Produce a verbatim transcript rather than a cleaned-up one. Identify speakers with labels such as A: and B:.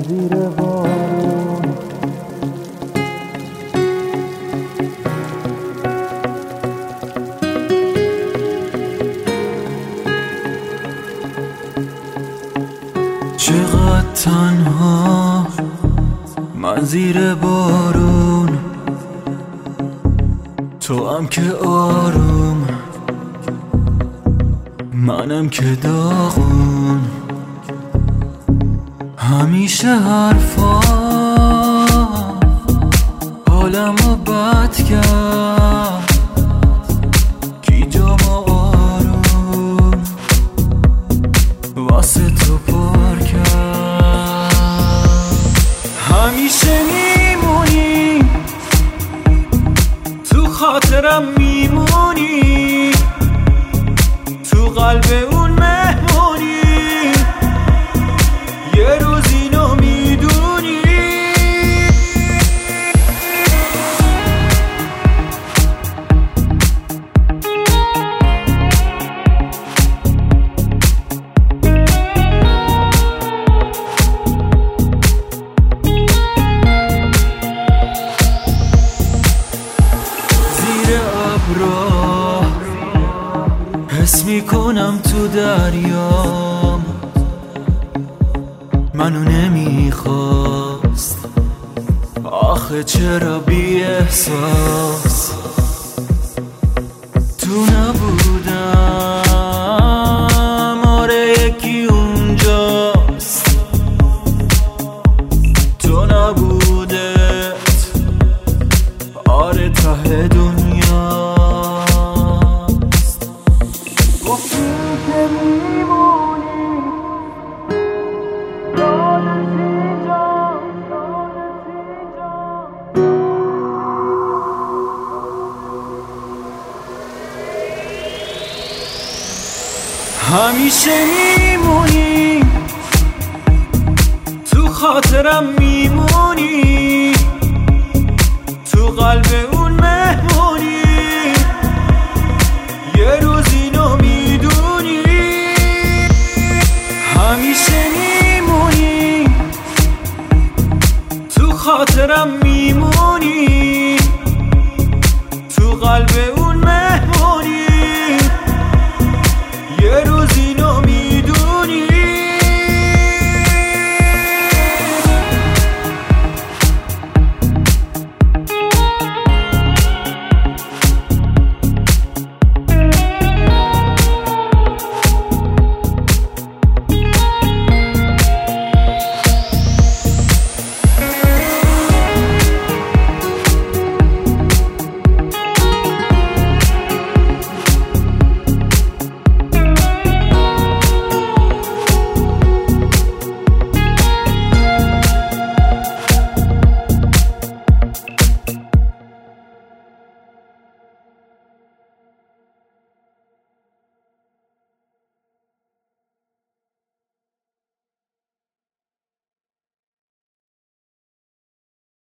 A: زیر بارون. چقدر تنها من زیر بارون، تو هم که آروم، منم که داغون. همیشه حرفا حالمو بد کرد، کی جامو آروم واسه تو پر کرد. همیشه میمونی تو خاطرم، میمونی تو قلب اون مهمونی، یه روز اینو میدونی. زیر ابرا حس میکنم تو دریام، منو نمیخواست آخه چرا بی احساس. تو نبودم آره یکی اونجاست، تو نبودت آره ته دنیاست. گفتی که میمونی همیشه میمونی تو خاطرم، میمونی تو قلب